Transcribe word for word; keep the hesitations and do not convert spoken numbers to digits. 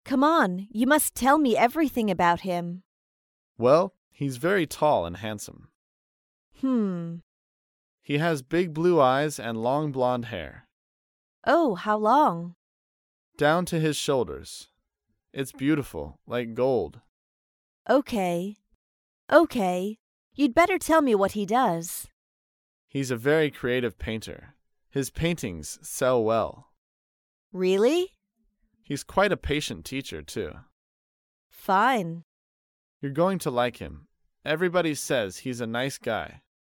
Come on, you must tell me everything about him. Well, he's very tall and handsome. Hmm. He has big blue eyes and long blonde hair. Oh, how long? Down to his shoulders. It's beautiful, like gold. Okay. Okay. You'd better tell me what he does. He's a very creative painter. His paintings sell well. Really? He's quite a patient teacher, too. Fine. You're going to like him. Everybody says he's a nice guy.